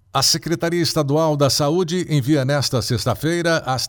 A Secretaria Estadual da Saúde envia nesta sexta-feira as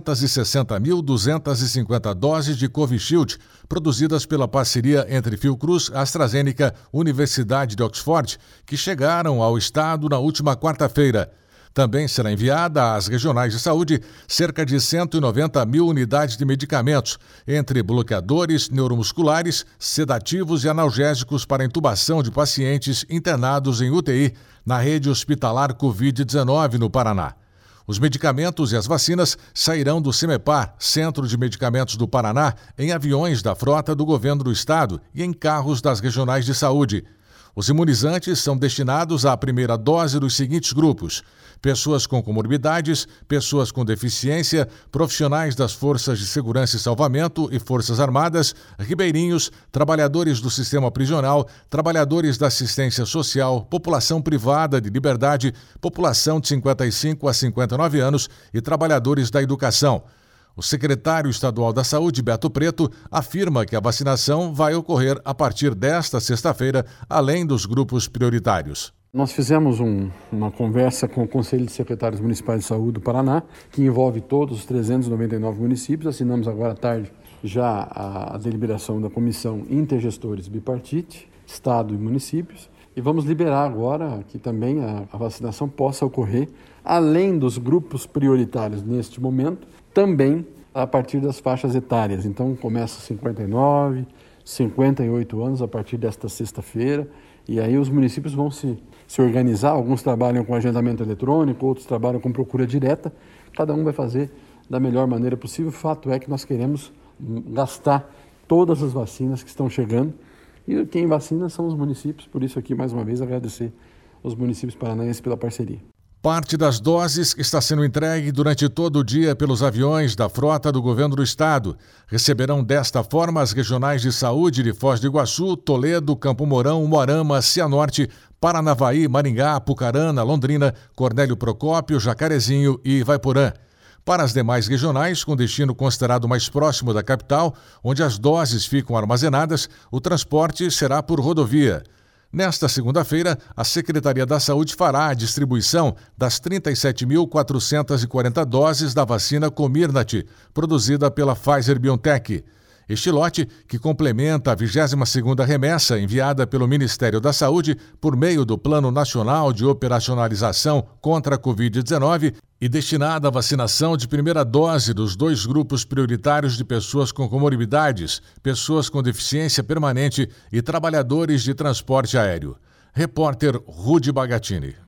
360.250 doses de Covishield, produzidas pela parceria entre Fiocruz, AstraZeneca, Universidade de Oxford, que chegaram ao estado na última quarta-feira. Também será enviada às regionais de saúde cerca de 190 mil unidades de medicamentos, entre bloqueadores neuromusculares, sedativos e analgésicos para intubação de pacientes internados em UTI na rede hospitalar Covid-19 no Paraná. Os medicamentos e as vacinas sairão do CEMEPAR, Centro de Medicamentos do Paraná, em aviões da frota do governo do estado e em carros das regionais de saúde. Os imunizantes são destinados à primeira dose dos seguintes grupos: pessoas com comorbidades, pessoas com deficiência, profissionais das Forças de Segurança e Salvamento e Forças Armadas, ribeirinhos, trabalhadores do sistema prisional, trabalhadores da assistência social, população privada de liberdade, população de 55 a 59 anos e trabalhadores da educação. O secretário estadual da Saúde, Beto Preto, afirma que a vacinação vai ocorrer a partir desta sexta-feira, além dos grupos prioritários. Nós fizemos uma conversa com o Conselho de Secretários Municipais de Saúde do Paraná, que envolve todos os 399 municípios. Assinamos agora à tarde já a deliberação da Comissão Intergestores Bipartite, Estado e Municípios, e vamos liberar agora que também a vacinação possa ocorrer, além dos grupos prioritários neste momento, também a partir das faixas etárias. Então começa 59, 58 anos a partir desta sexta-feira, e aí os municípios vão se organizar. Alguns trabalham com agendamento eletrônico, outros trabalham com procura direta. Cada um vai fazer da melhor maneira possível. O fato é que nós queremos gastar todas as vacinas que estão chegando, e quem vacina são os municípios. Por isso aqui, mais uma vez, agradecer aos municípios paranaenses pela parceria. Parte das doses está sendo entregue durante todo o dia pelos aviões da frota do governo do estado. Receberão desta forma as regionais de saúde de Foz do Iguaçu, Toledo, Campo Mourão, Moarama, Cianorte, Paranavaí, Maringá, Apucarana, Londrina, Cornélio Procópio, Jacarezinho e Ivaiporã. Para as demais regionais, com destino considerado mais próximo da capital, onde as doses ficam armazenadas, o transporte será por rodovia. Nesta segunda-feira, a Secretaria da Saúde fará a distribuição das 37.440 doses da vacina Comirnaty, produzida pela Pfizer-BioNTech. Este lote, que complementa a 22ª remessa enviada pelo Ministério da Saúde por meio do Plano Nacional de Operacionalização contra a Covid-19 e destinada à vacinação de primeira dose dos dois grupos prioritários de pessoas com comorbidades, pessoas com deficiência permanente e trabalhadores de transporte aéreo. Repórter Rudy Bagatini.